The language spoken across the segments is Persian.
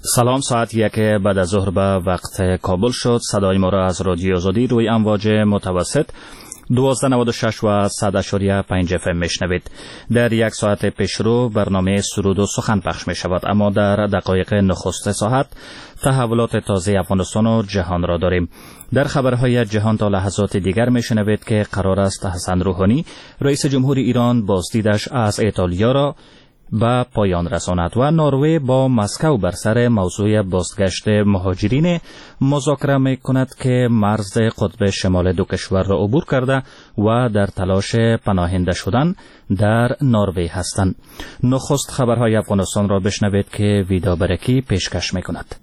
سلام، ساعت 1 بعد از ظهر به وقت کابل شد. صدای ما را از رادیو آزادی روی امواج متوسط 1296 و 100.5 FM میشنوید. در یک ساعت پیشرو برنامه سرود و سخن پخش می شود، اما در دقایق نخست ساعت تحولات تازه افغانستان و جهان را داریم. در خبرهای جهان تا لحظات دیگر میشنوید که قرار است حسن روحانی رئیس جمهور ایران بازدیدش از ایتالیا را به پایان رساند و نروژ با مسکو بر سر موضوع بازگشت مهاجرین مذاکره میکند که مرز قطب شمال دو کشور را عبور کرده و در تلاش پناهنده شدن در نروژ هستند. نخست خبرهای افغانستان را بشنوید که ویدا برکی پیشکش میکند.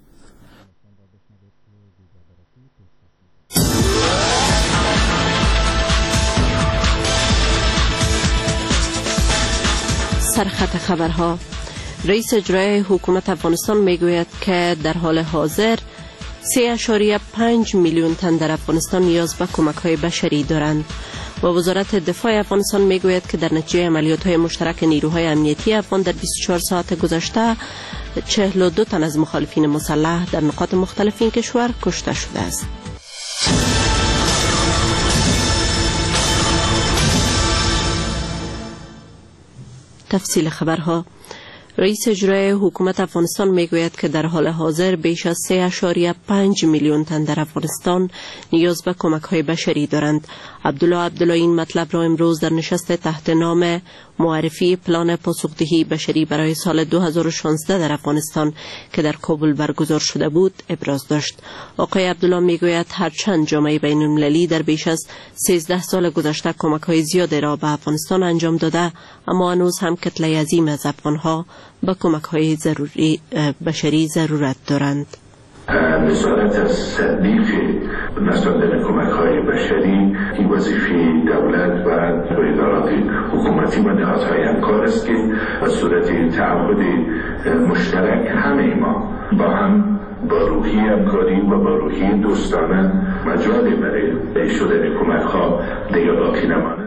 سرخط خبرها. رئیس اجرایی حکومت افغانستان میگوید که در حال حاضر 3.5 میلیون تن در افغانستان نیاز به کمک‌های بشری دارند و وزارت دفاع افغانستان میگوید که در نتیجه عملیات‌های مشترک نیروهای امنیتی افغان در 24 ساعت گذشته 42 تن از مخالفین مسلح در نقاط مختلف این کشور کشته شده است. تفصیل خبرها. رئیس اجرایی حکومت افغانستان میگوید که در حال حاضر بیش از 3.5 میلیون تن در افغانستان نیاز به کمک‌های بشری دارند. عبدالله این مطلب را امروز در نشست تحت نام معرفی پلان پاسخدهی بشری برای سال 2016 در افغانستان که در کابل برگزار شده بود ابراز داشت. آقای عبدالله میگوید هرچند جامعه بین‌المللی در بیش از 13 سال گذشته کمک‌های زیادی را به افغانستان انجام داده، اما هنوز هم کتله عظیم از افغان‌ها به کمک‌های بشری ضرورت دارند. نظارت از تطبیق مصادر کمک‌های بشری این وظیفه دولت و ادارات حکومتی و نهادهای همکار است که به صورت تعهد مشترک همه ما با هم با روحی همکاری و با روحی دوستانه مجال برای شدن کمک‌ها دیگر باقی نماند.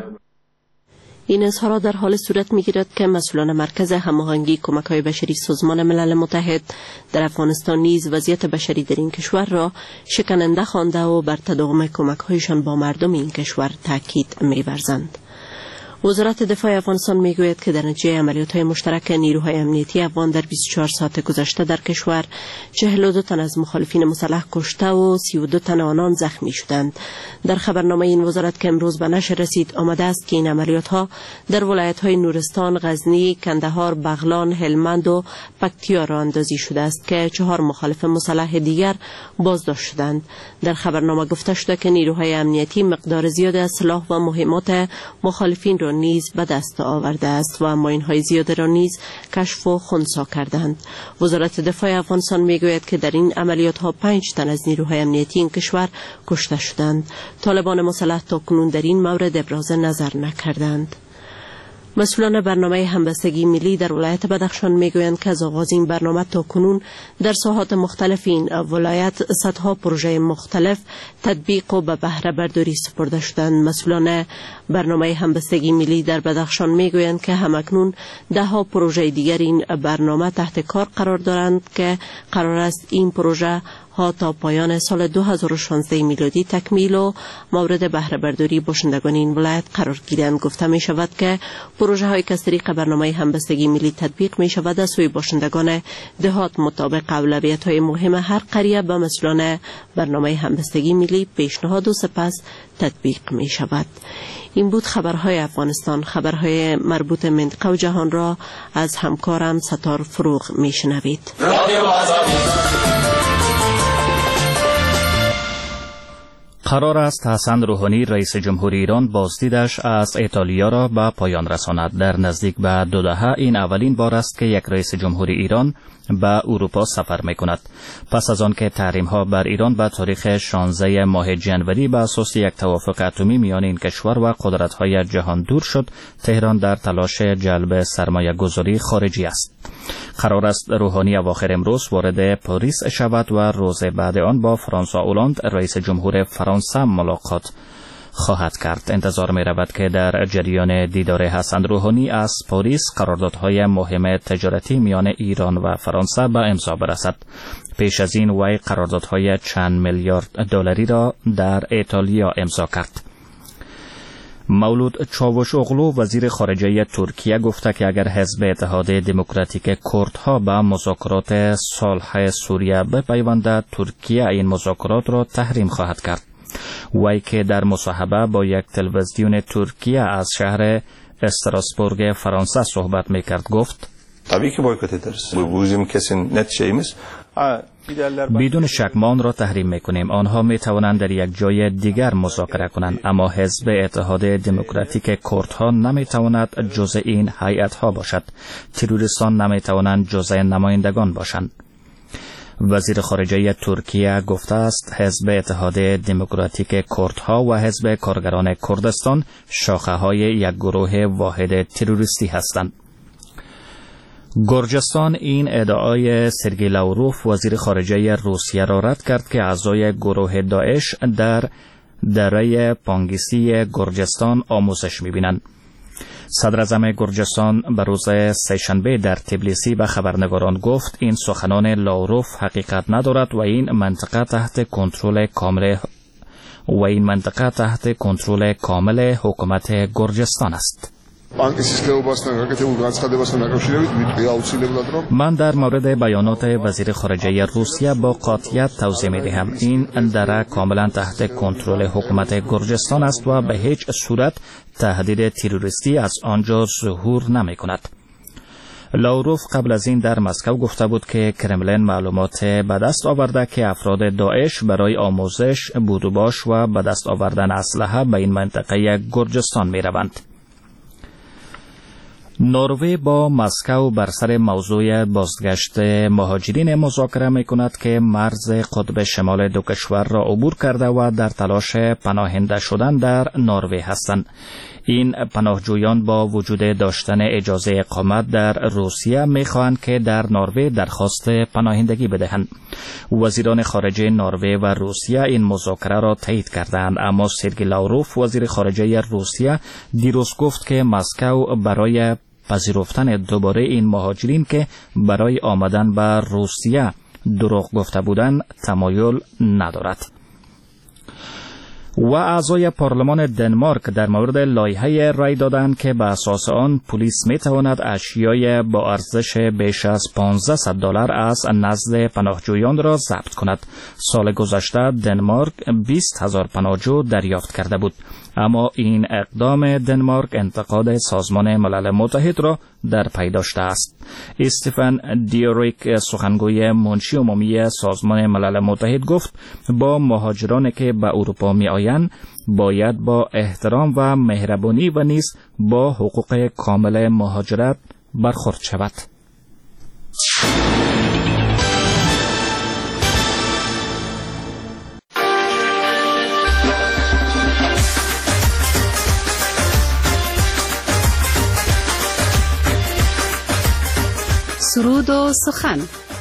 این اظهارات در حال صورت می‌گیرد که مسئولان مرکز هماهنگی کمک‌های بشری سازمان ملل متحد در افغانستان نیز وضعیت بشری در این کشور را شکننده خوانده و بر تداوم کمک‌هایشان با مردم این کشور تاکید می‌ورزند. وزارت دفاع افغانستان میگوید که در نتیجه عملیات‌های مشترک نیروهای امنیتی افغان در 24 ساعت گذشته در کشور 42 تن از مخالفین مسلح کشته و 32 تن آنان زخمی شدند. در خبرنامه این وزارت که امروز به نشر رسید آمده است که این عملیات‌ها در ولایت‌های نورستان، غزنی، کندهار، بغلان، هلمند و پکتیا راه اندازی شده است که 4 مخالف مسلح دیگر بازداشت شدند. در خبرنامه گفته شده که نیروهای امنیتی مقدار زیادی از سلاح و مهمات مخالفین را نیز به دست آورده است و ماین‌های زیاده را نیز کشف و خنثی کردند. وزارت دفاع افغانستان میگوید که در این عملیات‌ها 5 تن از نیروهای امنیتی این کشور کشته شدند. طالبان مسلح تاکنون در این مورد ابراز نظر نکردند. مسئولان برنامه همبستگی ملی در ولایت بدخشان میگویند که از آغاز این برنامه تا کنون در ساحات مختلف این ولایت صدها پروژه مختلف تطبیق و به بهره برداری سپرده شدند. مسئولان برنامه همبستگی ملی در بدخشان میگویند که همکنون 10 پروژه دیگر این برنامه تحت کار قرار دارند که قرار است این پروژه ها تا پایان سال 2016 میلادی تکمیل و مورد بهره برداری باشندگان این ولایت قرار گیرند. گفته می شود که پروژه های که از طریق برنامه همبستگی ملی تطبیق می شود از سوی باشندگان دهات مطابق اولویت های مهم هر قریه به مسئولان برنامه همبستگی ملی پیشنهاد و سپس تطبیق می شود. این بود خبرهای افغانستان. خبرهای مربوط منطقه و جهان را از همکارم ستار فروغ می شنوید. قرار است حسن روحانی رئیس جمهور ایران بازدیدش از ایتالیا را به پایان رساند. در نزدیک به 2 دهه این اولین بار است که یک رئیس جمهور ایران به اروپا سفر می کند. پس از آن که تحریم ها بر ایران به تاریخ 16 ماه جنوری به اساس یک توافق اتمی میان این کشور و قدرت های جهان دور شد، تهران در تلاش جلب سرمایه گذاری خارجی است. قرار است روحانی اواخر امروز وارد پاریس شود و روز بعد آن با فرانسوا اولاند رئیس جمهور فرانسه ملاقات خواهد کرد. انتظار می رود که در جریان دیدار حسن روحانی از پاریس قراردادهای مهم تجارتی میان ایران و فرانسه به امضا برسد. پیش از این وی قراردادهای چند میلیارد دلاری را در ایتالیا امضا کرد. مولود چاوشوغلو وزیر خارجه ترکیه گفته که اگر حزب اتحاد دموکراتیک کردها به مذاکرات صلح سوریه بپیوندد، ترکیه این مذاکرات را تحریم خواهد کرد. وی که در مصاحبه با یک تلویزیون ترکیه از شهر استراسبورگ فرانسه صحبت میکرد گفت: طبیعی که بایکوت ederiz. Bu bizim kesin net şeyimiz. بدون شک ما آن را تحریم میکنیم. آنها می توانند در یک جای دیگر مذاکره کنند، اما حزب اتحاد دموکراتیک کردها نمی تواند جزء این هیئت ها باشد. تروریستان نمی توانند جزء نمایندگان باشند. وزیر خارجه ترکیه گفته است حزب اتحاد دموکراتیک کردها و حزب کارگران کردستان شاخه های یک گروه واحد تروریستی هستند. گرجستان این ادعای سرگئی لاوروف وزیر خارجه روسیه را رد کرد که اعضای گروه داعش در دره پانگیسی گرجستان آموزش می‌بینند. صدر اعظم گرجستان به روز سه‌شنبه در تبلیسی به خبرنگاران گفت این سخنان لاوروف حقیقت ندارد و این منطقه تحت کنترل کامل حکومت گرجستان است. من در مورد بیانات وزیر خارجه روسیه با قاطعیت توضیح می دهم. این دره کاملا تحت کنترل حکومت گرجستان است و به هیچ صورت تهدید تروریستی از آنجا ظهور نمی کند. لاوروف قبل از این در مسکو گفته بود که کرملین معلومات به دست آورده که افراد داعش برای آموزش، بودوباش و به دست آوردن اسلحه به این منطقه گرجستان می روند. نروژ با مسکو بر سر موضوع بازگشت مهاجرین مذاکره می کند که مرز قطب شمال دو کشور را عبور کرده و در تلاش پناهنده شدن در نروژ هستند. این پناهجویان با وجود داشتن اجازه اقامت در روسیه می خواهند که در نروژ درخواست پناهندگی بدهند. وزیران خارجه نروژ و روسیه این مذاکره را تایید کردند، اما سرگئی لاوروف وزیر خارجه روسیه دیروز گفت که مسکو برای پذیرفتن دوباره این مهاجرین که برای آمدن به روسیه دروغ گفته بودند تمایل ندارد. و اعضای پارلمان دنمارک در مورد لایحه رای دادند که به اساس آن پلیس می تواند اشیای با ارزش بیش از $1500 از نزد پناهجویان را ضبط کند. سال گذشته دنمارک 20,000 پناهجو دریافت کرده بود، اما این اقدام دنمارک انتقاد سازمان ملل متحد را در پی داشته است. استفن دیوریک سخنگوی منشی عمومی سازمان ملل متحد گفت با مهاجرانی که به اروپا می آیند باید با احترام و مهربانی و نیز با حقوق کامل مهاجرت برخورد شود. سرود و سخن.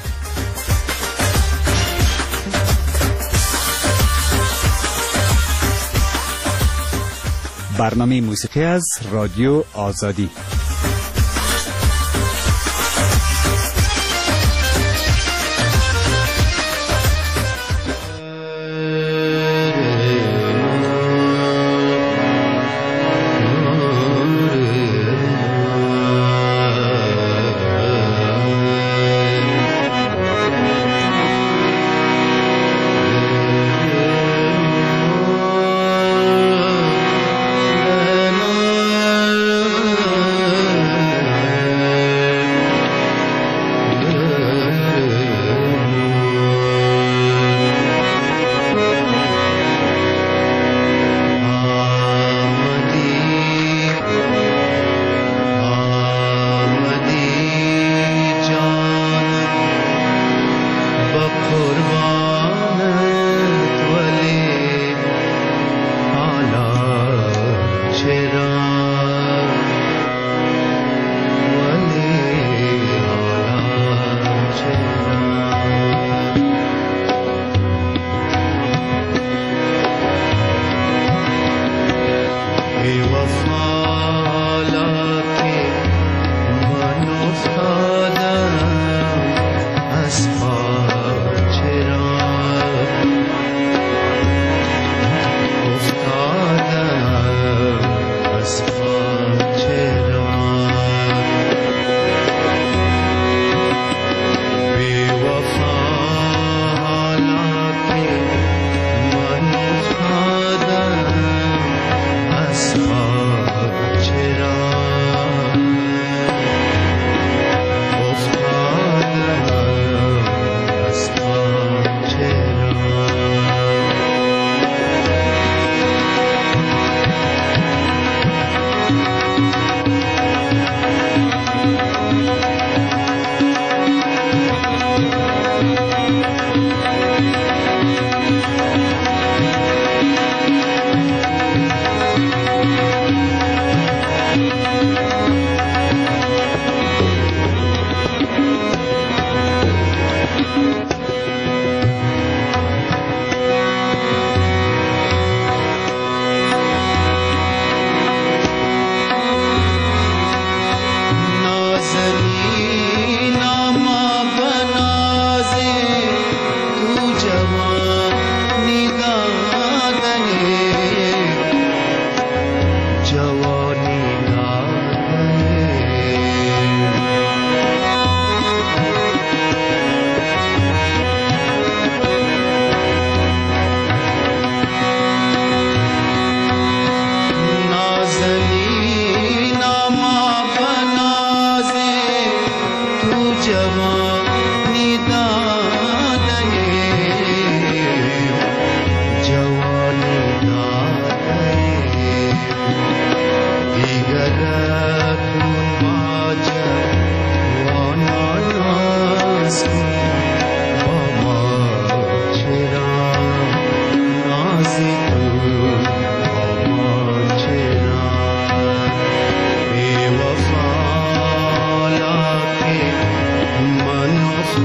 برنامه موسیقی از رادیو آزادی.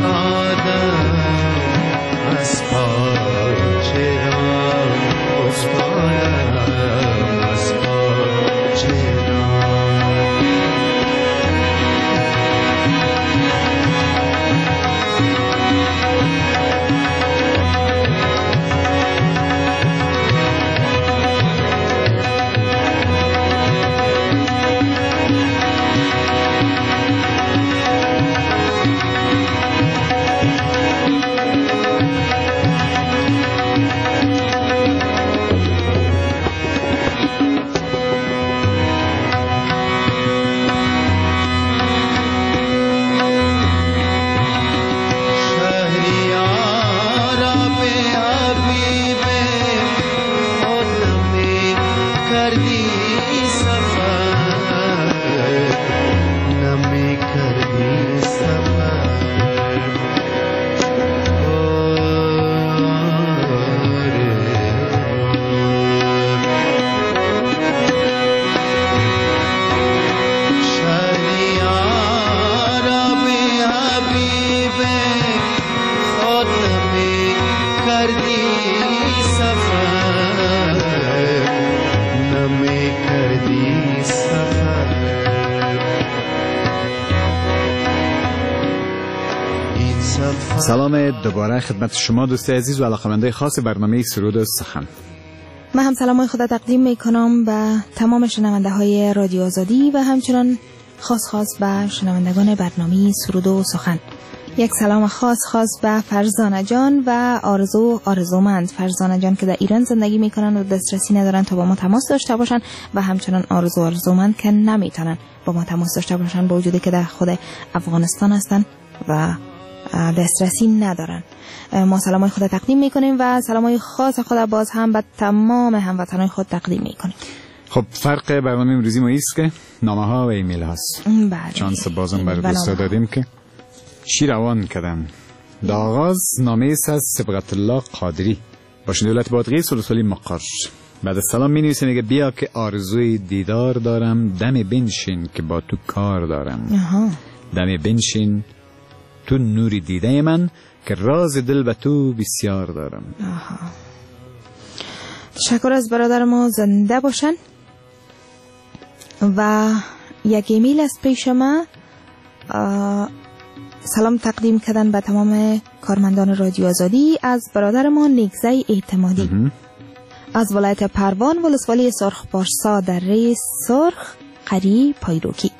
افتادم از پا، چرا افتادم از پا، چرا سلام دوباره خدمت شما دوست عزیز و علاقه‌مندان خاص برنامه سرود و سخن. من هم سلامای خدا تقدیم میکنم به تمام شنونده های رادیو آزادی و همچنان خاص به شنوندگان برنامه سرود و سخن. یک سلام خاص به فرزانه جان و آرزومند. فرزانه جان که در ایران زندگی میکنن و دسترسی ندارن تا با ما تماس داشته باشن و همچنان آرزومند که نمیتونن با ما تماس داشته باشن با وجودی که در خود افغانستان هستن و دسترسی ندارن. ما سلامای خود تقدیم میکنیم و سلامای خاص خود باز هم به تمام هموطنان خود تقدیم میکنیم. خب فرق برنامه امروزی ما ایست که نامه ها و ایمیل هست. بله. چانس بازم بر دوستا دادیم که چی روان کردن. در آغاز نامه ایست از سبقت الله قادری باشنده دولت بادغی سلسلی مقر. بعد از سلام می نویسه میگه بیا که آرزوی دیدار دارم، دم بنشین که با تو کار دارم. دم بنشین تو نوری دیده من که راز دل به تو بسیار دارم. تشکر از برادر ما، زنده باشن. و یک ایمیل از پیش ما سلام تقدیم کردن به تمام کارمندان رادیو آزادی از برادر ما نیگزه اعتمادی از ولایت پروان ولسوالی سرخ پارسا در ری سرخ قری پایروکی.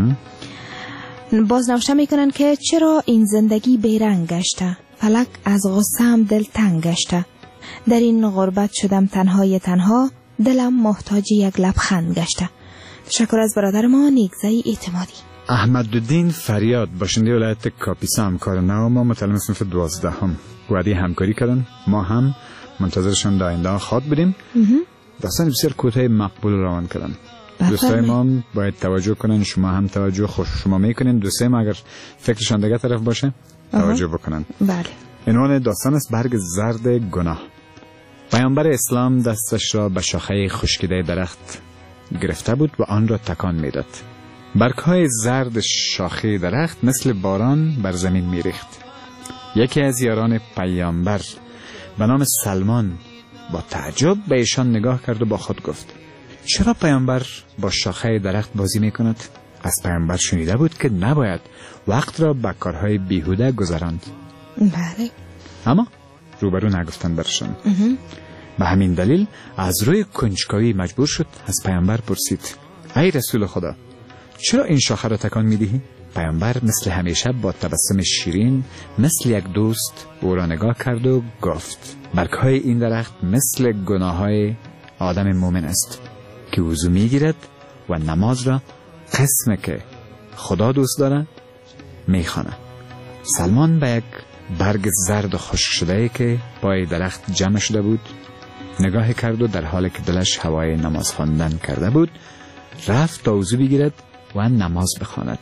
باز نوشته میکنن که چرا این زندگی بیرنگ گشته، فلک از غصه هم دل تنگ گشته، در این غربت شدم تنها، دلم محتاج یک لبخند گشته. تشکر از برادر ما نیگزه اعتمادی. احمدالدین فریاد باشنده ولایت کاپیسا همکار نو ما متعلم صنف 12 وعده همکاری کردن. ما هم منتظرشان در آینده خواد بدیم. داستان بسیار کوتاه مقبول روان کردن. دوستای ما باید توجه کنن، شما هم توجه خوش شما میکنین. دوستای ما اگر فکرشان دیگه طرف باشه توجه بکنن. بله. عنوان داستان است برگ زرد گناه. پیامبر اسلام دستش را به شاخه خشکیده درخت گرفته بود و آن را تکان میداد. برگ‌های زرد شاخه درخت مثل باران بر زمین میریخت. یکی از یاران پیامبر به نام سلمان با تعجب به ایشان نگاه کرد و با خود گفت چرا پیامبر با شاخه درخت بازی میکند؟ از پیامبر شنیده بود که نباید وقت را به کارهای بیهوده گذراند. بله. اما روبرو نگفتن برشان. به همین دلیل از روی کنجکاوی مجبور شد از پیامبر پرسید ای رسول خدا چرا این شاخه را تکان میدهی؟ پیامبر مثل همیشه با تبسم شیرین مثل یک دوست او را نگاه کرد و گفت برگ‌های این درخت مثل گناه‌های آدم مومن است که وضو میگیرد و نماز را قسمی که خدا دوست دارد میخواند. سلمان به یک برگ زرد و خشک شده که پای درخت جمع شده بود نگاه کرد و در حالی که دلش هوای نماز خواندن کرده بود رفت تا وضو بگیرد و نماز بخواند.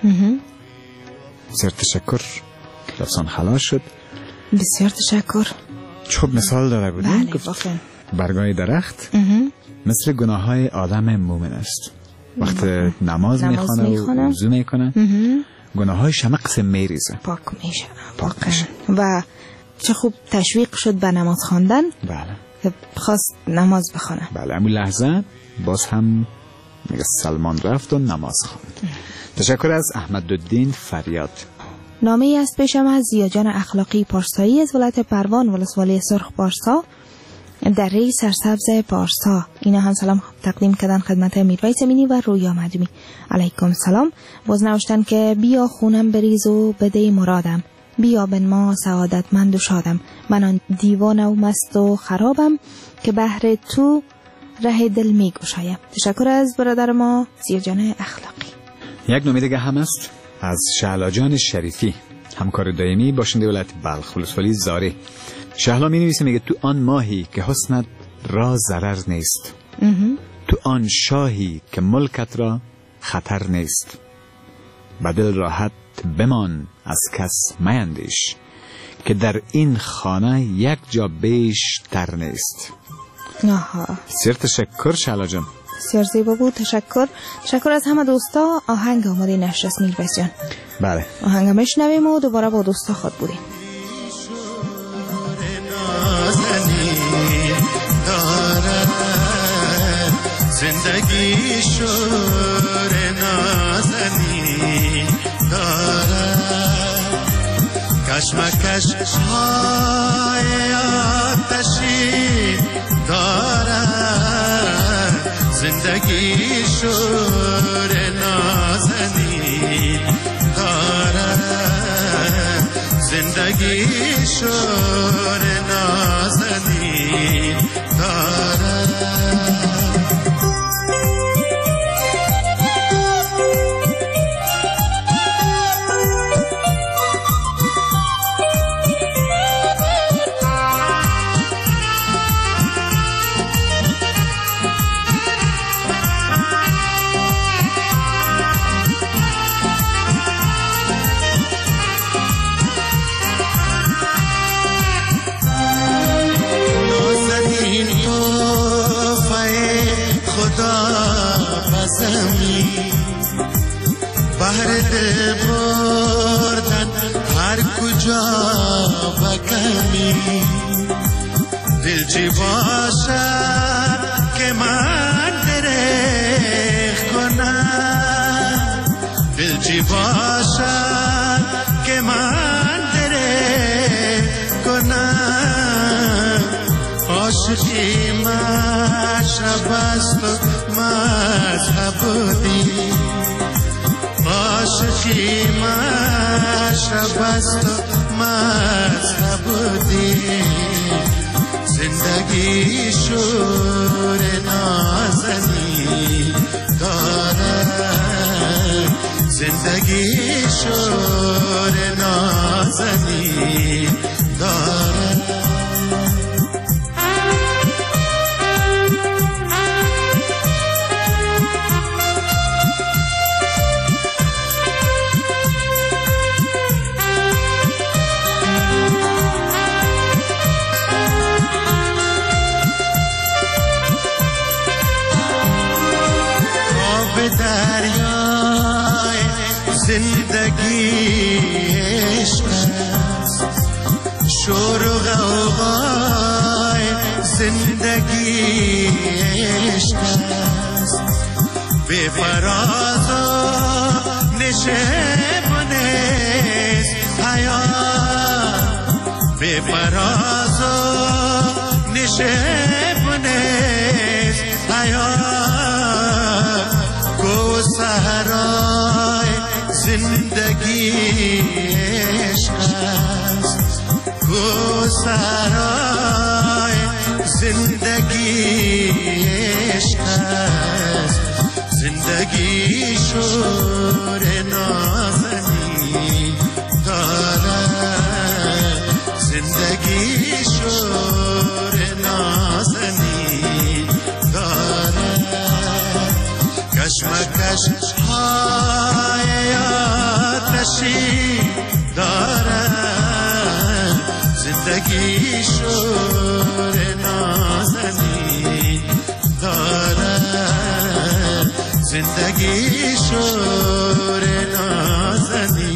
بسیار تشکر. داستان خلاص شد. بسیار تشکر. چوب مثال داره بود. بله گفت برگای درخت مثل گناههای آدم مومن است. وقت نماز میخوانه و وضو میکنه گناهایش همه قسم میریزه، پاک میشه. و چه خوب تشویق شد به نماز خواندن. بله، خواست نماز بخونه. بله، همون لحظه باز هم میگه سلمان رفت و نماز خواند. تشکر از احمدالدین فریاد. نامه ای از پیشم از زیاجان اخلاقی پارسایی از ولایت پروان ولسوالی سرخ پارسا دره سرسبز پارسا. اینا هم سلام تقدیم کردن خدمت میرویس امینی و رویا مجمی. علیکم سلام. باز نوشتن که بیا خونم بریز و بده مرادم، بیا بن ما سعادتمند و شادم، من آن دیوانه و مست و خرابم که بهر تو ره دل می گشایم. تشکر از برادر ما زیاجان اخلاقی. یک نامه دیگه هم است از شهلا جان شریفی، همکار دائمی باشنده ولایت بلخ ولسوالی زاری. شهلا می نویسه، میگه تو آن ماهی که حسنت را ضرر نیست، تو آن شاهی که ملکت را خطر نیست، بدل راحت بمان از کس میندیش که در این خانه یک جا بیشتر نیست. بسیار تشکر شهلا جان، بسیار زیبا بود. تشکر از همه دوستا. آهنگ آماده نشست میرویس جان. بله، آهنگ میشنویم و دوباره با دوستا خود بودیم. زندگی شور نازنی دارد، کشمکش های آتشی دارد، زندگی شور نازنی دارد، زندگی شور نازنی دارد. بهر دل بردن هر کجا بکمی، دلچی باشد که من درخ کنم، دلچی باشد که من درخ کنم، عاشقی مشرب است و مذهب دی، عاشقی مشرب است و مذهب دی، زندگی شور نازنی دارد، زندگی شور نازنی دارد. دریای زندگی عشق است، شور و غوغای زندگی عشق است، به فراز و نشیب نیست حیات، به فراز و نشیب نیست حیات، گوهرای زندگی عشق است، گوهرای زندگی عشق است، زندگی شور نازنی دارد، زندگی شور نازنی دارد، کشمکش های آتشی دارد، زندگی شور نازنی دارد، زندگی شور نازنی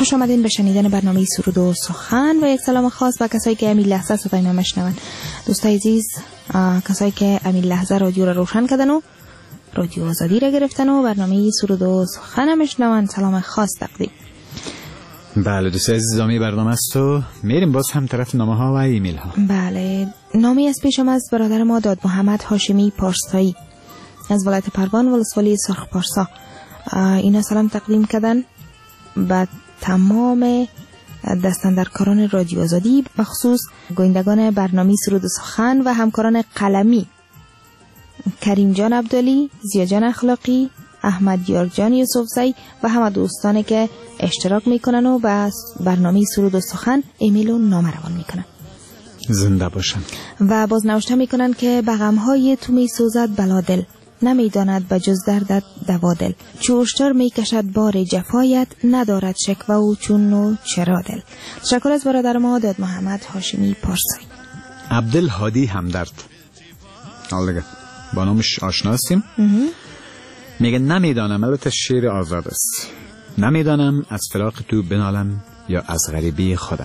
خوش آمدین به شنیدن برنامه سرود و سخن و یک سلام خاص به کسایی که همین لحظه صدای ما میشنون. دوستای عزیز، کسایی که همین لحظه رادیو رو روشن کردن و رادیو آزادی را گرفتن و برنامه سرود و سخن میشنون، سلام خاص تقدیم. بله دوستای عزیز، ادامه برنامه است و میریم باز هم طرف نامه ها و ایمیل ها. بله، نامه از پیشم از برادر ما داد محمد هاشمی پارسایی از ولایت پروان ولسوالی سرخ پارسا. اینا سلام تقدیم کردن به تمام دستاندرکاران رادیو آزادی، بخصوص گویندگان برنامه سرود و سخن و همکاران قلمی کریم جان عبدالی، زیا جان اخلاقی، احمد یار جان یوسفزی و همه دوستانی که اشتراک میکنن و به برنامه سرود و سخن ایمیل و نامه روان میکنن. زنده باشن. و باز نوشته میکنن که به غمهای تو میسوزد بلادل، نمیداند به جز دردت دوا دل، چوشتر میکشد بار جفایت، ندارد شکوه و چون و چرا دل. تشکر از برادر ما داد محمد هاشمی پارسایی. عبدالهادی همدرد، حالا با نامش آشناسیم. میگه نمیدانم، البته شعر آزاد است، نمیدانم از فراق تو بنالم یا از غریبی خودم.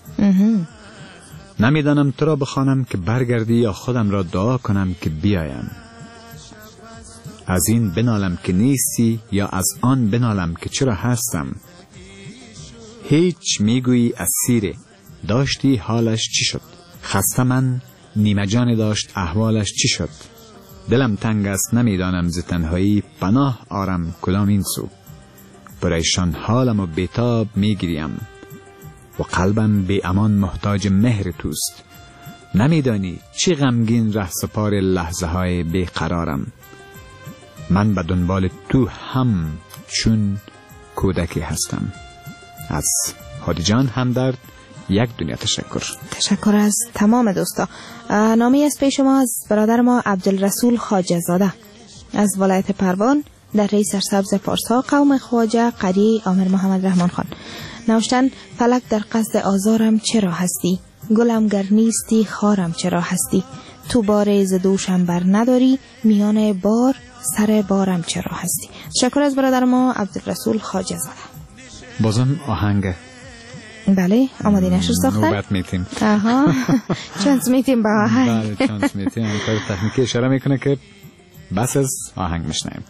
نمیدانم تو را بخوانم که برگردی یا خودم را دعا کنم که بیایم. از این بنالم که نیستی یا از آن بنالم که چرا هستم. هیچ میگویی اسیره، داشتی حالش چی شد؟ خسته من نیمه جان داشت، احوالش چی شد؟ دلم تنگ است نمیدانم ز تنهایی، پناه آرم کدام این سو. پریشان حالم و بیتاب میگیریم و قلبم بی امان محتاج مهر توست. نمیدانی چی غمگین ره سپار لحظه های بیقرارم. من به دنبال تو هم چون کودکی هستم. از هادی جان همدرد، یک دنیا تشکر. تشکر از تمام دوستا. نامه از پیش ما از برادر ما عبدالرسول خواجه زاده از ولایت پروان در ری سرسبز پارسا، قوم خواجه، قریه عامر محمد رحمان خان. نوشتن فلک در قصد آزارم چرا هستی، گلم گر نیستی خارم چرا هستی، تو بار ز دوشم بر نداری، میان بار سر بارم چرا هستی. تشکر از برادر ما عبدالرسول خواجه زاده. بازم آهنگ. بله، آماده نشد ساختن؟ نوبت میتیم. چانس میتیم با آهنگ. بله، چانس میتیم. همکار تکنیکی اشاره میکنه که بس از آهنگ میشنیم.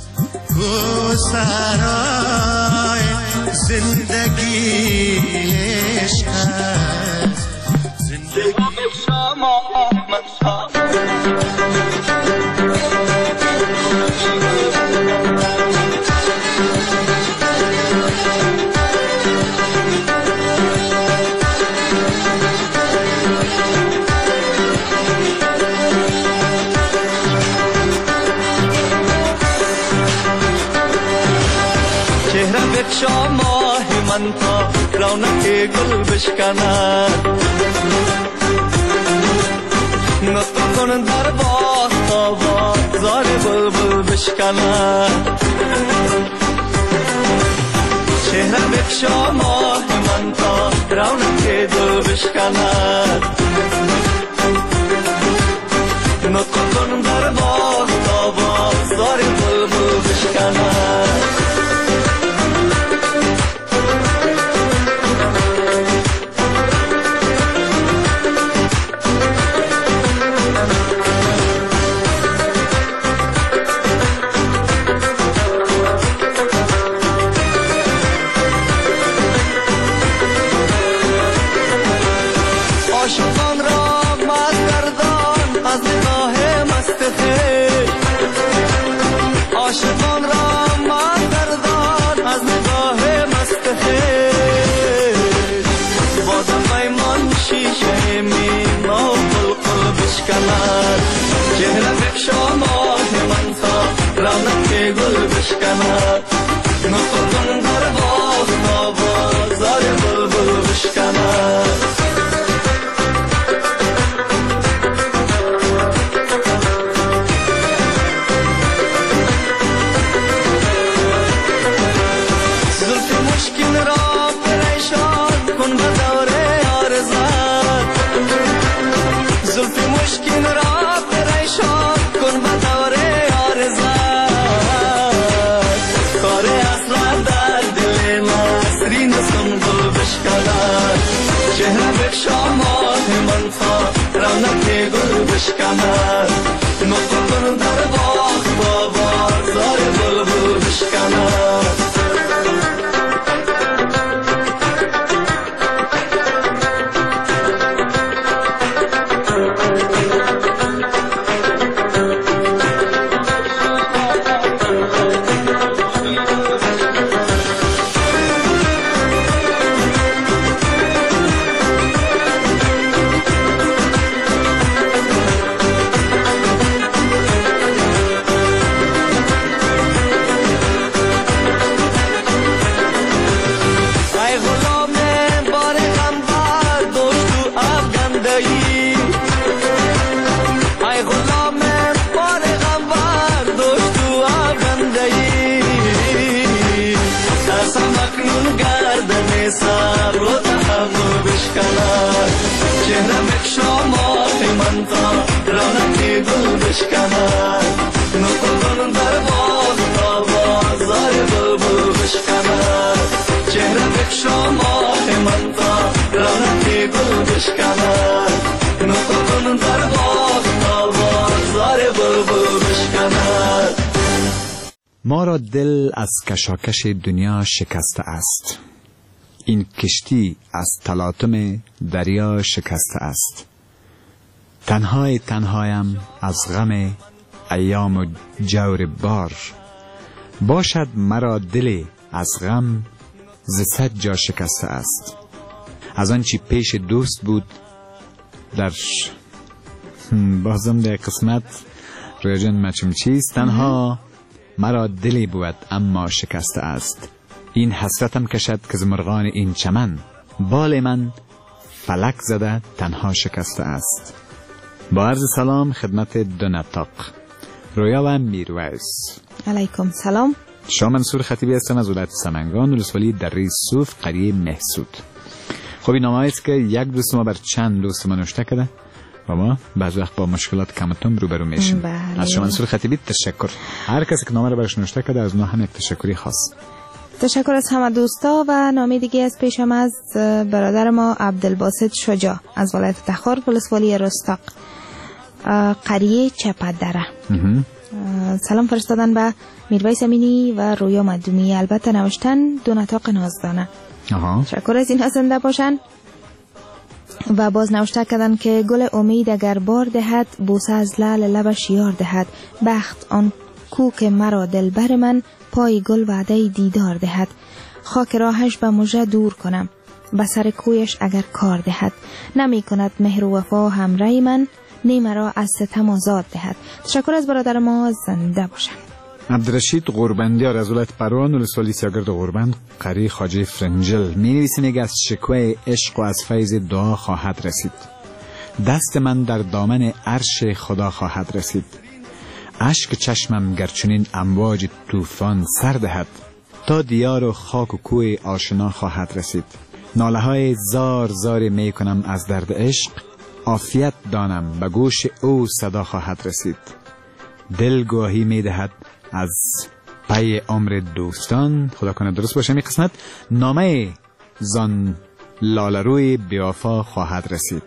گوسرای زندگی عشق است، زندگی شما شما من تا رونق گل بشکند، نطق کن در باغ تا بازار بلبل بشکند. چهره بکشا ماه من تا رونق گل بشکند، نطق کن در باغ تا بازار بلبل بشکند. عاشقان را مردان از نگاه مست خویش، بازم میمان شیشه مینا و قلقل بشکند. چهره بکشا ماه من تا رونق گل بشکند، نطق کن در باغ تا بازار بلبل بشکند. مشکل را پریشان کن به دور آرزت، کار اصلا در بشکند نقل در باغ بازار بلبل بشکند ما را دل از کشاکش دنیا شکسته است. این کشتی از تلاطم دریا شکسته است. تنهایم از غم ایام و جور بار. باشد مرا دل از غم ز صد جا شکسته است. از آنچه پیش دوست بود در بازم در قسمت رویجان مچم چیست. تنها مرا دلی بود اما شکسته است. این حسرتم کشد که زمرغان این چمن بال من فلک زده تنها شکسته است. با عرض سلام خدمت دو نطاق رویا و میرویس. علیکم سلام. شما منصور خطیبی هستم از ولایت سمنگان، ولسوالی دره صوف، قریه مهسود. خب این نامه است که یک دوست ما بر چند دوست ما نوشته کرده و ما بعض وقت با مشکلات کمتون روبرو میشیم. از شما منصور خطیبی تشکر. هر کسی که نامه رو برش نوشته کرده از اونها هم یک تشکری خاص. تشکر از همه دوستا. و نامه دیگه از پیشم از برادر ما عبدالباسط شجاع از ولایت تخار، ولسوالی رستاق، قریه چپدره. سلام فرستادن به میرویس امینی و رویا مدومی. البته نوشتن دو نطاق نازدانه. تشکر از این زنده باشن. و باز نوشته کردن که گل امید اگر بار دهد، بوسه از لعل لبش یار دهد. بخت آن کو که مرا دلبر من، پای گل وعده دیدار دهد. خاک راهش به مژه دور کنم، به سر کویش اگر کار دهد. نمی کند مهر و وفا همراه من، نی مرا از ستم آزاد دهد. تشکر از برادر ما، زنده باشن. عبدالرشید قربندیار از ولایت پروان، ولسوالی سیاگرد قربند، قریه خواجه فرنجل می نویسه میگه از شکوه عشق و از فیض دعا خواهد رسید. دست من در دامن عرش خدا خواهد رسید. اشک چشمم گرچنین امواج طوفان سر دهد، تا دیار و خاک و کوه آشنا خواهد رسید. ناله های زار زار می کنم از درد عشق، عافیت دانم به گوش او صدا خواهد رسید. دل گواهی می دهد از پی عمر دوستان. خدا کنه درست باشه می قسمت. نامه زان لالروی بیوفا خواهد رسید.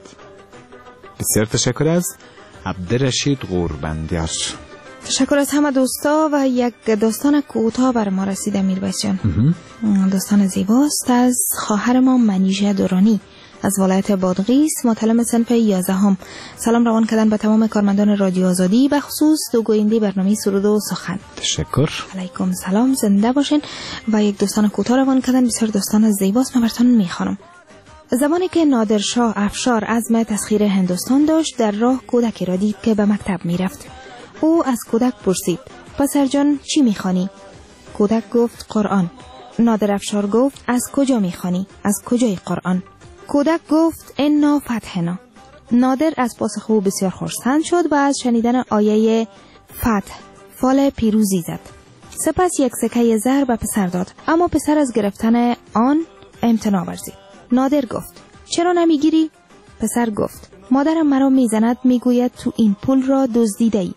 بسیار تشکر از عبدالرشید قربندیار. تشکر از همه دوستا. و یک داستان کوتاه بر ما رسیده میرویس جان. داستان زیباست از خواهر ما منیژه دورانی از ولایت بادغیس، متعلم صنف 11. سلام روان کردن به تمام کارمندان رادیو آزادی، به خصوص دو گوینده برنامه سرود و سخن. تشکر. علیکم سلام، زنده باشین. و یک داستان کوتاه روان کردن، بسیار داستان زیباست، من براتون میخوانم. زمانی که نادرشاه افشار عزم تسخیر هندوستان داشت، در راه کودکی را دید که به مکتب میرفت. او از کودک پرسید: پسر جان چی میخوانی؟ کودک گفت: قرآن. نادر افشار گفت: از کجا میخوانی؟ از کجای قرآن؟ کودک گفت: انا فتحنا. نادر از پاسخ او بسیار خرسند شد و از شنیدن آیه فتح فال پیروزی زد. سپس یک سکه زر به پسر داد، اما پسر از گرفتن آن امتناع ورزید. نادر گفت: چرا نمیگیری؟ پسر گفت: مادرم مرا میزند، میگوید تو این پول را دزدیده ای.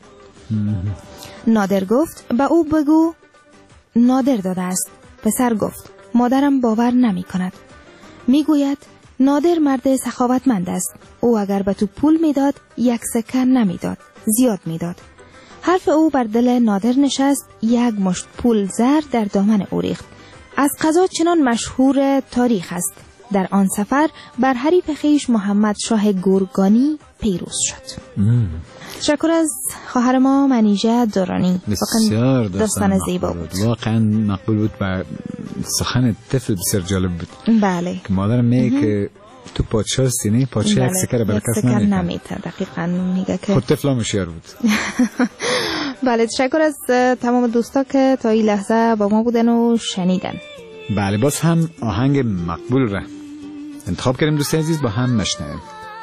نادر گفت: به او بگو نادر داده است. پسر گفت: مادرم باور نمی کند، میگوید نادر مرد سخاوتمند است. او اگر به تو پول میداد یک سکه نمیداد، زیاد میداد. حرف او بر دل نادر نشست. یک مشت پول زر در دامن او ریخت. از قضا چنان مشهور تاریخ است. در آن سفر بر حریف خویش محمد شاه گورگانی پیروز شد. تشکر از خواهر ما منیژه دورانی. بسیار داستان زیبا بود. واقعا مقبول بود و سخن طفل بسیار جالب بود. بله. که مادرم میگه که تو پادشاه سینه پادشاه یک سکر برکس نمیتر. دقیقاً میگه که خود طفلا مشیار بود. بله، تشکر از تمام دوستا که تا این لحظه با ما بودن و شنیدن. بله، باز هم آهنگ مقبول را انتخاب کردیم دوست عزیز، با هم مشنویم.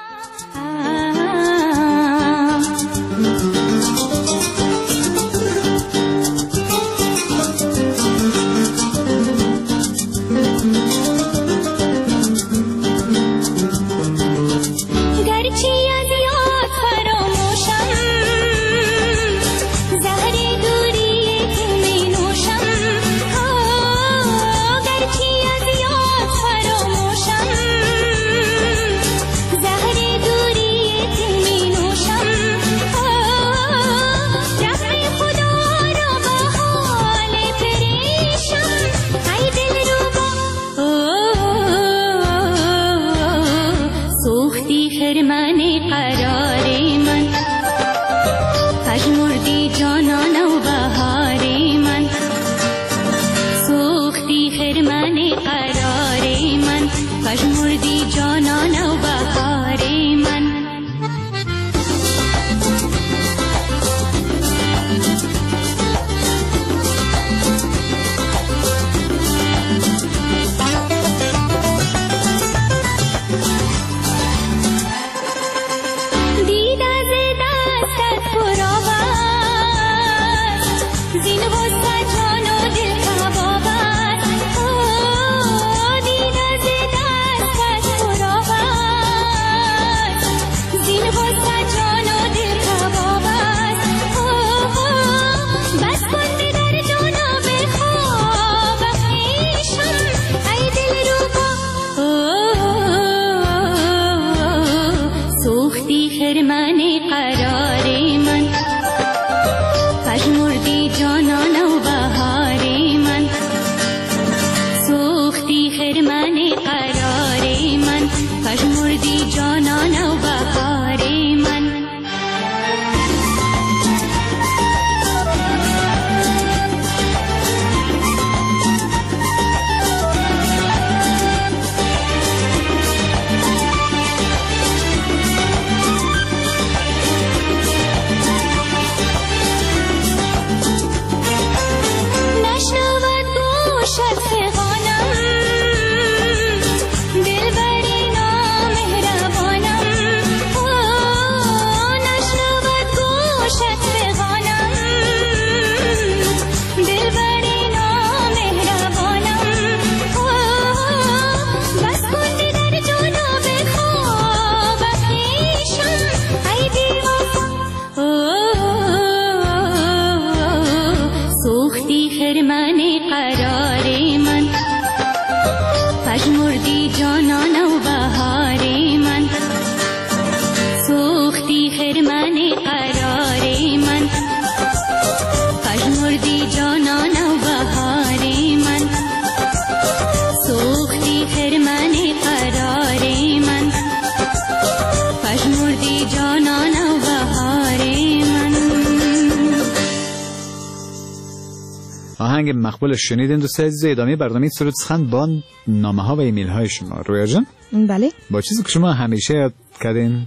آهنگ مقبول شنیدین دوست عزیز. ادامه برنامه سرود سخن با نامه ها و ایمیل های شما. رویا جان، بله، با چیزی که شما همیشه یاد کردین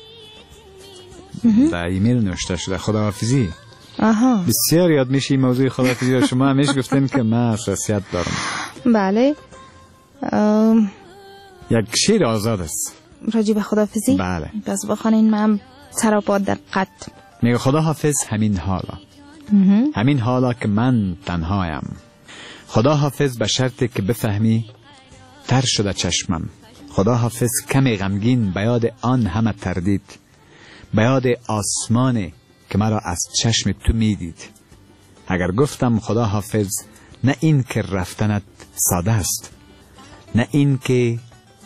در ایمیل نوشته شده خداحافظی. بسیار یاد میشه این موضوع خداحافظی و شما همیشه گفتین که من حساسیت دارم. بله، یک شعر آزاد است راجع به خداحافظی. بله، پس بخونین من سراپا دقت. میگه خداحافظ همین حالا، همین حالا که من تنهایم. خدا حافظ به شرطی که بفهمی تر شده چشمم. خدا حافظ کمی غمگین به یاد آن همه تردید، به یاد آسمانی که مرا از چشم تو میدید. اگر گفتم خدا حافظ، نه این که رفتنت ساده است، نه این که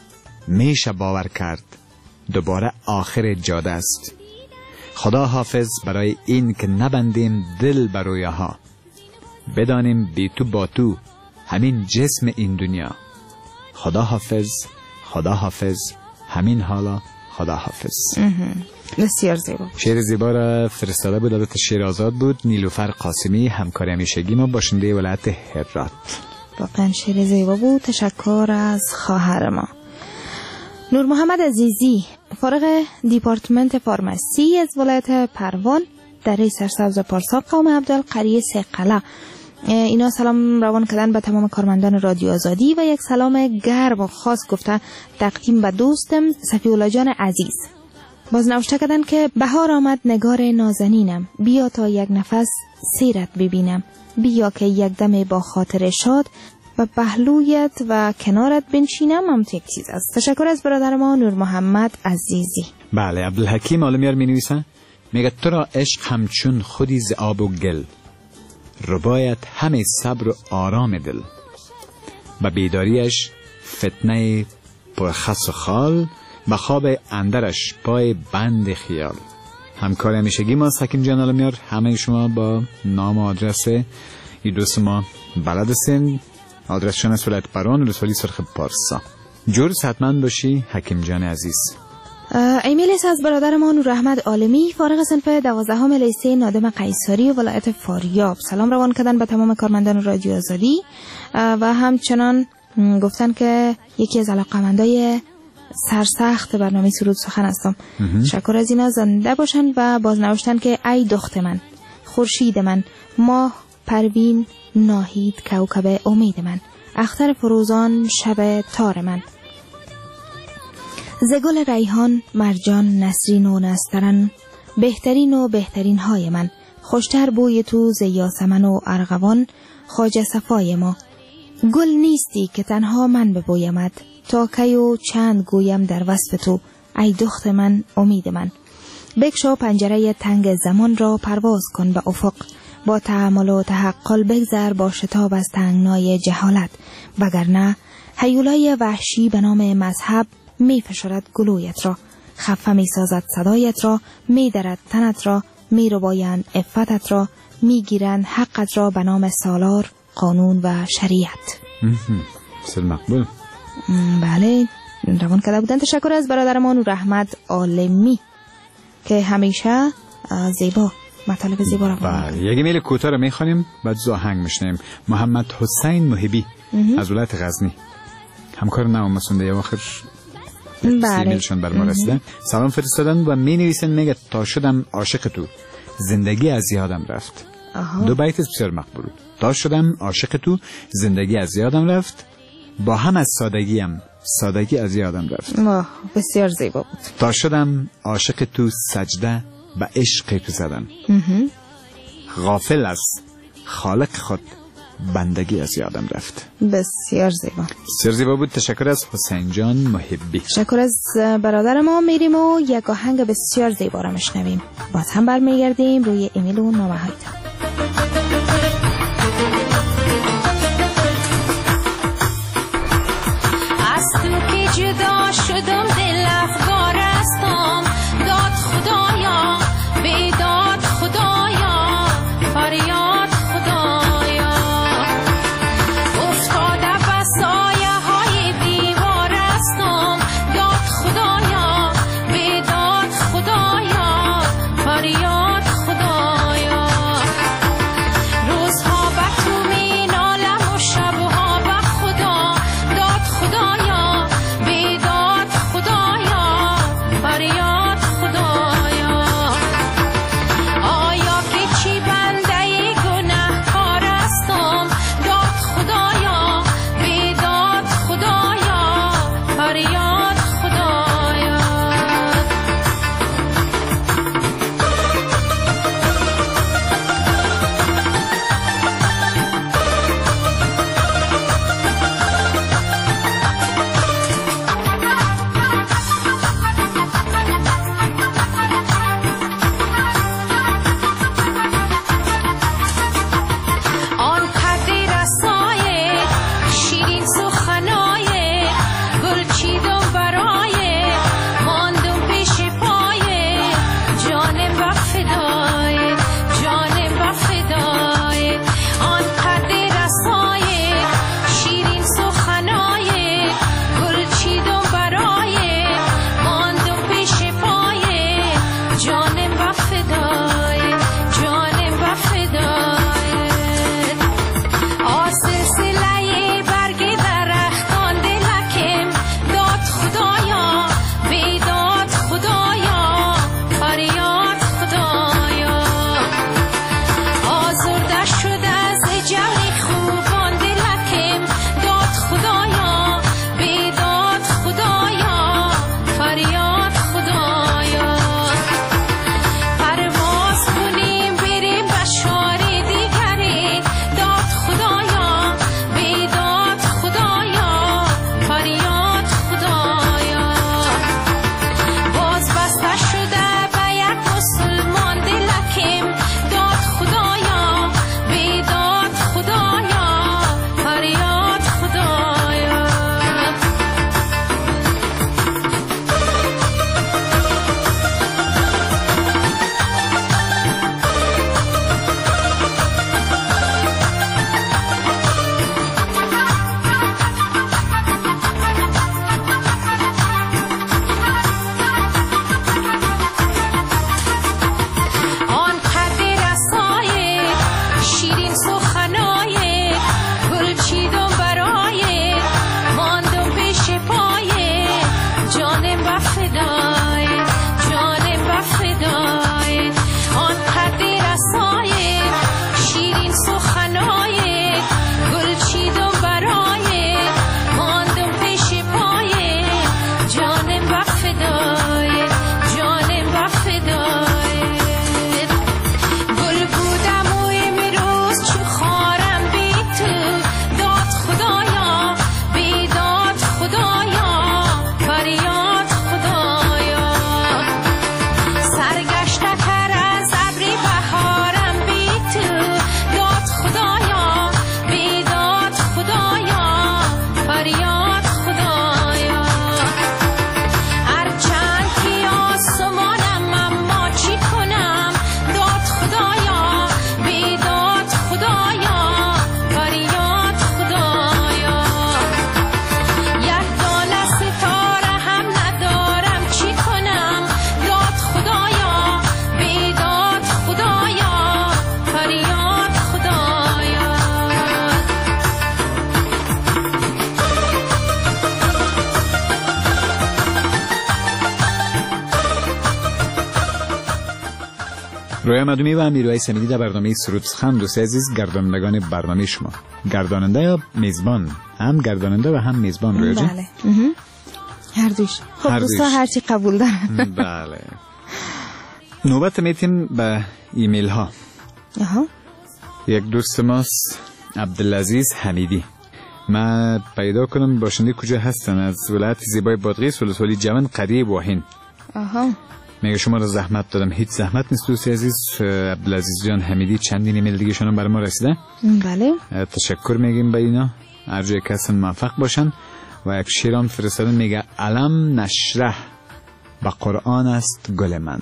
میشه باور کرد دوباره آخر جاده است. خدا حافظ برای این که نبندیم دل بر رویاها، بدانیم بی تو با تو همین جسم این دنیا. خدا حافظ، خدا حافظ، همین حالا خدا حافظ. بسیار زیبا. شعر زیبا را فرستاده بود، البته شعر آزاد بود، نیلوفر قاسمی، همکار همیشگی ما، باشنده ولایت هرات. واقعا شعر زیبا بود. تشکر از خواهر ما نور محمد عزیزی، فارغ دیپارتمنت فارمسی از ولایت پروان، دره سرسبز پارسا، قوم عبدالقریه سقلا. اینا سلام روان کردن به تمام کارمندان رادیو آزادی و یک سلام گرم و خاص گفتن تقدیم به دوستم صفی‌الله جان عزیز. باز نوشته کردن که بهار آمد نگار نازنینم، بیا تا یک نفس سیرت ببینم، بیا که یک دم با خاطر شاد و پهلویت و کنارت بنشینم. هم یک چیز است. تشکر از برادر ما نور محمد عزیزی. بله، عبدالحکیم عالمیار می نویسه، میگه تو را عشق همچون خودی ز آب و گل، ربایت همه صبر و آرام دل، و بیداریش فتنه پرخس و خال، و خواب اندرش پای بند خیال. همکار همیشگی ما سکین جان عالمیار، همه شما با نام و آدرس این دوست ما بلد هستین. آدرسشان از ولایت پروان، ولسوالی سرخ پارسا. جورس حتما باشی حکیم جان عزیز. ایمیل از برادر ما نور احمد عالمی، فارغ صنف 12 لیسه نادم قیصری ولایت فاریاب. سلام روان کردن به تمام کارمندان رادیو آزادی و همچنان گفتن که یکی از علاقه‌مندای سرسخت برنامه سرود سخن هستم. تشکر از اینا، زنده باشن. و باز نوشتن که ای دخت من، خورشید من، ماه پروین ناهید کوكب امید من، اختر فروزان شب تار من، زگل ریحان مرجان نسرین و نسترن، بهترین و بهترین های من، خوشتر بوی تو ز یاسمن و ارغوان، خواجه صفای ما. گل نیستی که تنها من ببویمت، تا کی و چند گویم در وصف تو، ای دخت من امید من. بکشا پنجره تنگ زمان را، پرواز کن به افق، با تأمل و تحقل بگذر با شتاب از تنگنای جهالت، وگرنه هیولای وحشی به نام مذهب می فشارد گلویت را، خفه می سازد صدایت را، می درد تنت را، می ربایند عفتت را، می گیرند حقت را به نام سالار، قانون و شریعت. بسیار مقبول. بله، روان کرده بودن. تشکر از برادر ما نور احمد عالمی که همیشه زیبا مطالب زیبا رو بله. یک ایمیل کوتاه رو میخوانیم بعد آهنگ میشنیم. محمد حسین محبی از ولایت غزنی، همکار نام مسونده آخر ایمیلشون بر ما رسیده. سلام فرستادن و می نویسن، میگه تا شدم عاشق تو، زندگی از یادم رفت. دو بیت بسیار مقبول. تا شدم عاشق تو، زندگی از یادم رفت، با هم از سادگیم، سادگی از یادم رفت. بسیار زیبا بود. تا شدم عاشق تو، سجده به عشق تو زدم، غافل از خالق خود، بندگی از یادم رفت. بسیار زیبا، بسیار زیبا بود. تشکر از حسین جان محبی. تشکر از برادر ما. میریم و یک آهنگ بسیار زیبا را میشنویم، باز هم برمیگردیم روی ایمیل و نامه هایتان. از تو که جدا شدم دل افگار استم، داد خدایا بیداد خدایا، فریاد خدایا، افتاده به سایه های دیوار استم، داد خدایا بیداد خدایا، فریاد خدایا. رویا مدومی و امیرعلی سمیدی در برنامه سرود سخن. دوست عزیز، گردانندگان برنامه شما، گرداننده یا میزبان؟ هم گرداننده و هم میزبان رویا جان؟ بله هر دوش. خب دوستا هرچی قبول دارن. بله. نوبت میتیم به ایمیل ها. یک دوست ماست عبدالعزیز حمیدی. ما پیدا کنم باشنده کجا هستن؟ از ولایت زیبای بادغیس، ولسوالی جوان، قریه واهین. میگه شما را زحمت دادم. هیچ زحمت نیست دوست عزیز. عبدالعزیز جان حمیدی چندین ایمیل دیگه شما برای ما رسیده. بله. تشکر میگیم به اینا. هر جای کسان موفق باشن. و یک شیران فرستادن میگه علم نشرح با قرآن است گل من.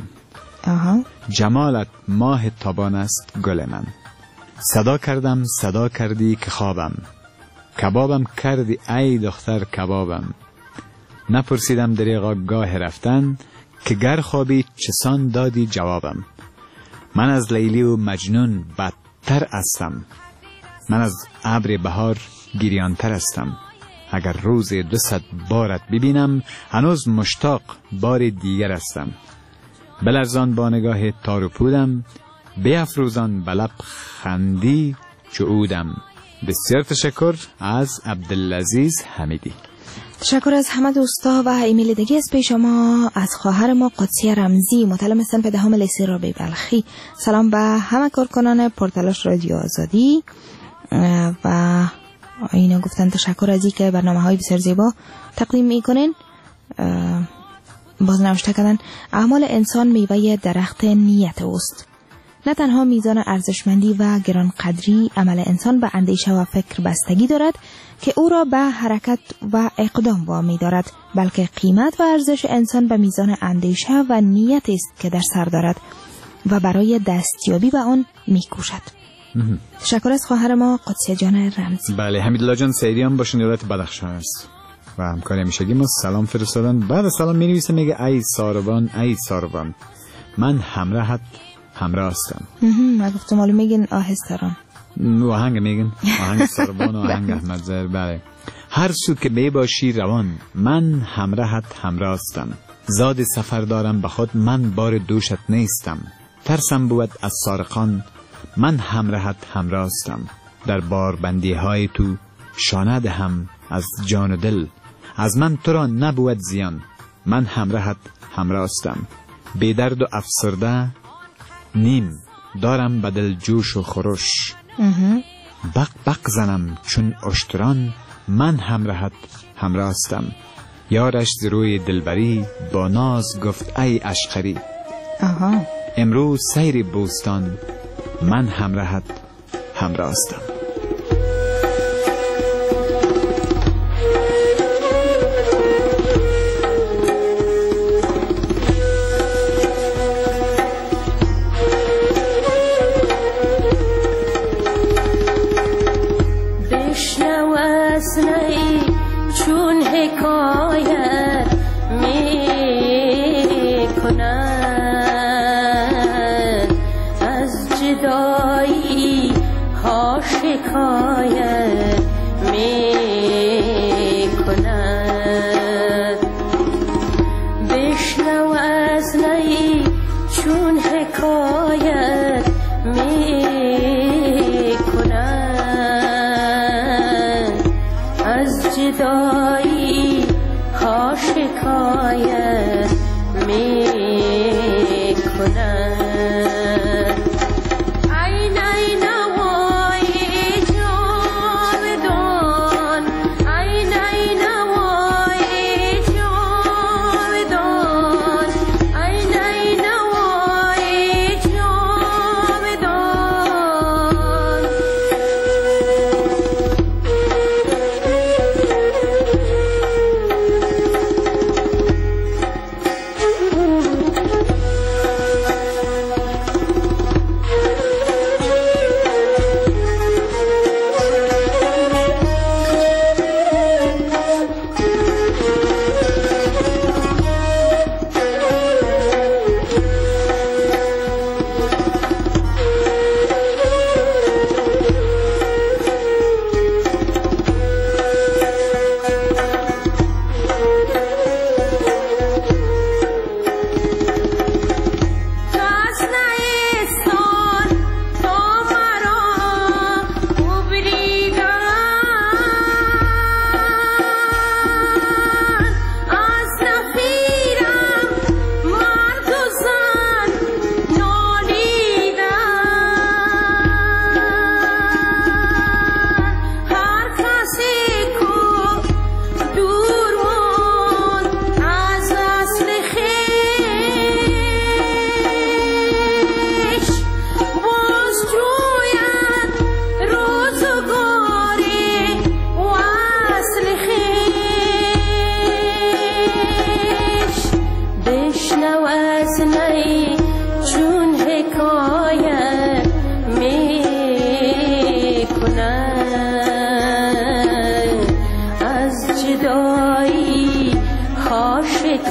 جمالت ماه تابان است گل من. صدا کردم صدا کردی که خوابم، کبابم کردی ای دختر کبابم. نپرسیدم دریغا گاه رفتن، که گر خوابی چسان دادی جوابم. من از لیلی و مجنون بدتر هستم، من از ابر بهار گریانتر هستم. اگر روز 200 بارت ببینم، هنوز مشتاق بار دیگر هستم. بلرزان با نگاه تار و پودم، بیافروزان بلب خندی چعودم. بسیار تشکر از عبدالعزیز حمیدی. تشکر از همه دوستا و ایمیل دیگه از پیش ما از خواهر ما قدسی رمزی، مطلع مستن به دهم لیسه را به بلخی. سلام به همه کارکنان پورتالش رادیو آزادی و اینا گفتن تشکر از اینکه برنامه های بسیار زیبا تقدیم میکنین. باز نوشته کردن اعمال انسان میوه درخت نیت اوست. نه تنها میزان ارزشمندی و گرانقدری عمل انسان به اندیشه و فکر بستگی دارد که او را به حرکت و اقدام وامی دارد، بلکه قیمت و ارزش انسان به میزان اندیشه و نیت است که در سر دارد و برای دستیابی به آن میکوشد. تشکر از خواهر ما قدسی جان رمزی. بله، حمیدالله جان سیریان باشن دولت بدخشان است و همکار همیشگی ما سلام فرستادن. بعد سلام می نویسه میگه ای ساربان ای ساربان، من همراهت همراه هستم. من گفتم معلوم میگن آهستران، آهنگ میگن آهنگ ساربان و آهنگ احمد زهر. بله. هر سو که می باشی روان، من همراهت همراه هستم. زاد سفر دارم به خود، من بار دوشت نیستم. ترسم بود از سارقان، من همراهت همراه هستم. در باربندی های تو شانه هم از جان و دل، از من تو را نبود زیان، من همراهت همراه هستم. بی درد و افسرده نیم، دارم بدل جوش و خروش. بق بق زنم چون اشتران، من همراهت همراه هستم. یارش ز روی دلبری با ناز گفت ای عشقری. امروز سیر بوستان، من همراهت همراه هستم.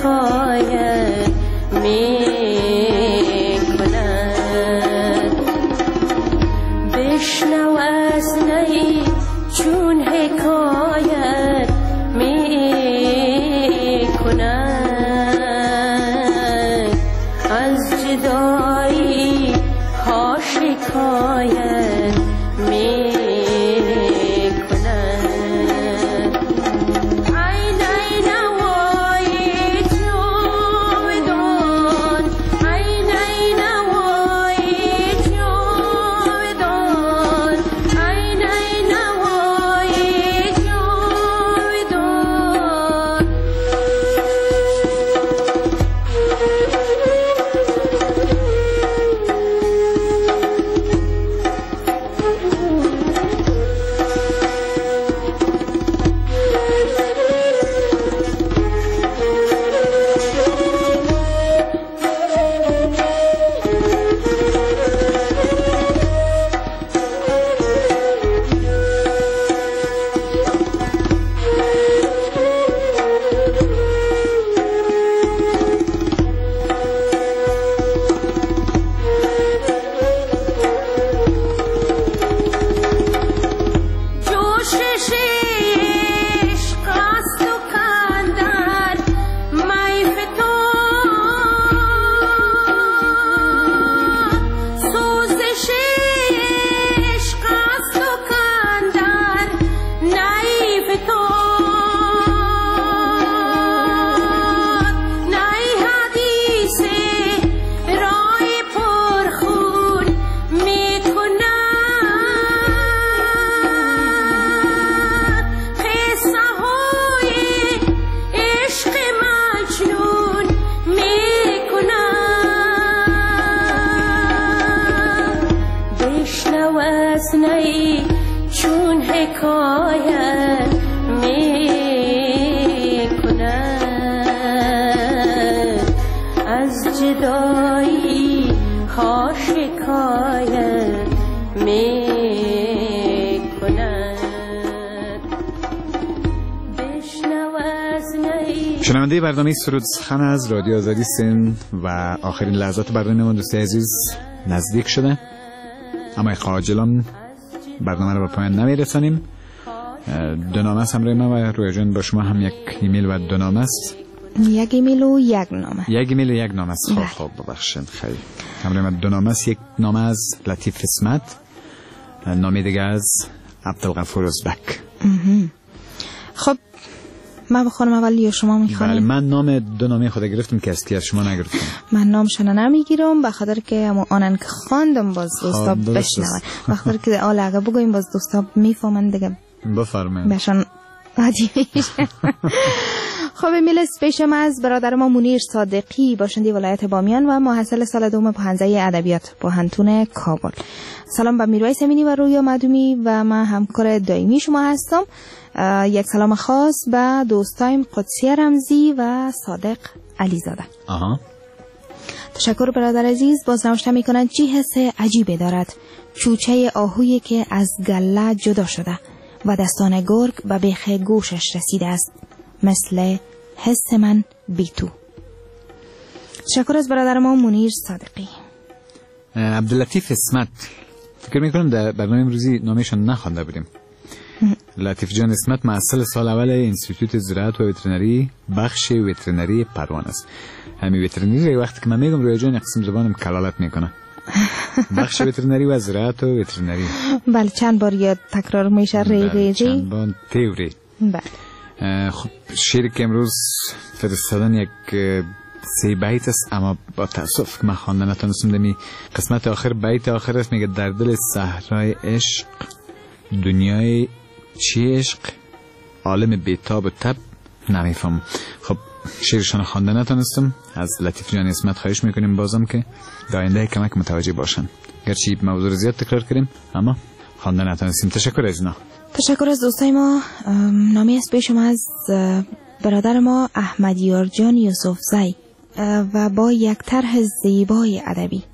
شکایت میکند بشنو از نی چون حکایت میکند از جدایی ها شکایت میکند شنونده برنامه سرود سخن از رادیو آزادی سند و آخرین لحظات برنامه من دوستی عزیز نزدیک شده، اما خواجلان برنامه رو به پایان نمیرسانیم. دو نامه است همراه ما و رویا جان با شما هم یک ایمیل و دو نامه است. یک ایمیل و یک نامه. یک ایمیل و یک نامه است. خب ببخشید خیلی همراه ما دو نامه است. یک نامه از لطیف اسمت، نامه دیگه از عبدالغفور ازبک. خب من بخونم اول یا شما میخوانید؟ بله، من نام دو نامه خود گرفتم که از شما نگرفتم. من نامشون نمیگیرم بخاطر که آنن که خواندم باز دوستا بشنون، بخاطر که اگه بگویم باز دوستا میفهمن دیگه بفرمایید بهشون عادی میشه. خب ایمیل پیشم از برادر ما منیر صادقی، باشنده ولایت بامیان و محصل سال دوم پانزده ادبیات پوهنتون کابل. سلام به میرویس امینی و رویا مدومی و من همکار دائمی شما هستم. یک سلام خاص به دوستایم قدسی رمزی و صادق علیزاده. تشکر برادر عزیز. باز نوشته میکنند چی حس عجیبی دارد چوچه آهویی که از گله جدا شده و دستان گرگ و بیخ گوشش رسیده است، مثل حس من بی تو. تشکر از برادر ما منیر صادقی. عبداللطیف اسمت، فکر میکنم در برنامه امروزی نامشان نخوانده بودیم. لطیف جان اسمت محصل سال اول انستیتوت زراعت و وترنری بخش وترنری پروان است. همین وترنری وقتی که من میگم روی جان قسم زبانم کلالت میکنه. بخش وترنری و زراعت و وترنری. بله چند بار یاد تکرار میشه ریگی چند بار تئوری. بله. خب شعری که امروز فرستادن یک 3 بیت است، اما با تاسف که من خوانده نتونستم. دمی قسمت آخر بیت آخر است، میگه در دل صحرای عشق دنیای چی عشق عالم بیتاب و تب نمیفهم. خب شعرشان خوانده نتونستم. از لطیف جان اسمت خواهش میکنیم بازم که در آینده کمک متوجه باشن، گرچه موضوع زیاد تکرار کردیم اما خوانده نتونستیم. تشکر از اینا. تشکر از دوستای ما. نامی است پیشم از برادر ما احمد یارجان یوسف زی و با یک طرح زیبای ادبی.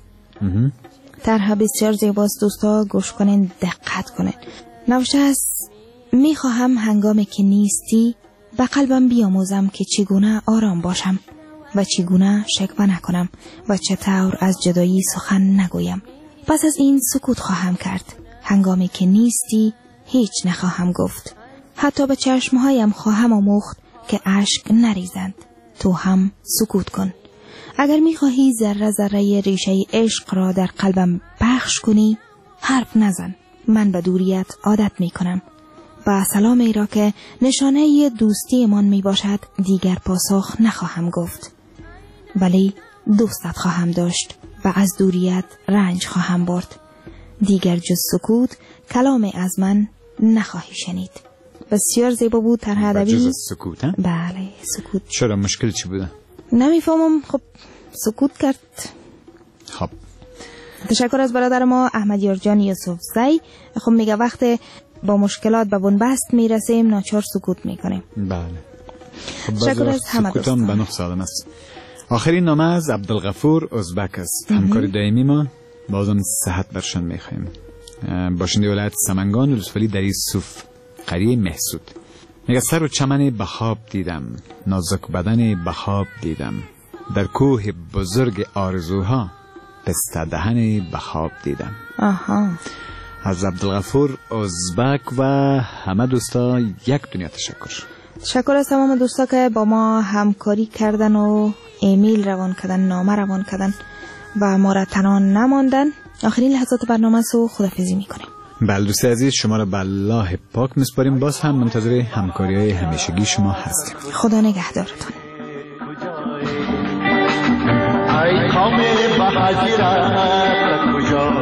طرح بسیار زیباست، دوستا گوش کنین، دقت کنین. نوشته است میخواهم هنگامی که نیستی به قلبم بیاموزم که چگونه آرام باشم و چگونه شکوه نکنم و چطور از جدایی سخن نگویم. پس از این سکوت خواهم کرد. هنگامی که نیستی هیچ نخواهم گفت. حتی به چشمهایم خواهم آموخت که اشک نریزند. تو هم سکوت کن. اگر می‌خواهی ذره ذره ریشه عشق را در قلبم پخش کنی، حرف نزن. من به دوریت عادت می‌کنم. و سلامی را که نشانه دوستی من میباشد دیگر پاسخ نخواهم گفت، ولی دوستت خواهم داشت و از دوریت رنج خواهم برد. دیگر جز سکوت کلامی از من نخواهی شنید. بسیار زیبا بود طرح ادبی. جز سکوت ها؟ بله سکوت. چرا مشکل چی بوده؟ نمیفهمم. خب سکوت کرد. خب تشکر از برادر ما احمد یارجان یوسف زی. خب میگه وقت با مشکلات به بنبست میرسیم ناچار سکوت میکنیم. بله. تشکر از همه دوستان. به نقص آدم است. آخرین نامه از عبدالغفور ازبک است. همکار دائمی ما. بازم صحت برشان میخوایم. باشنده ولایت سمنگان ولسوالی دری صوف قریه محسود. میگه سر و چمن به خواب دیدم، نازک بدن به خواب دیدم، در کوه بزرگ آرزوها پسته دهن به خواب دیدم. آها. از عبدالغفور ازبک و همه دوستا یک دنیا تشکر. تشکر از تمام دوستا که با ما همکاری کردن و ایمیل روان کردن، نامه روان کردن و ما را تنها نماندن. آخرین لحظات برنامه سو خدافظی میکنیم. بله دوست عزیز، شما را به الله پاک میسپاریم. باز هم منتظر همکاری های همیشگی شما هستیم. خدا نگهدارتون. ای کام بهاجرت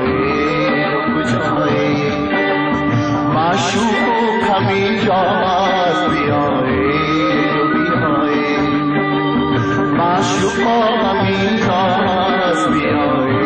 کجایی معشوق و کمی جاست بیایی معشوق و کمی جاست بیایی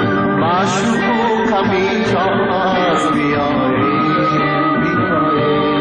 معشوق کمی جاست بیایی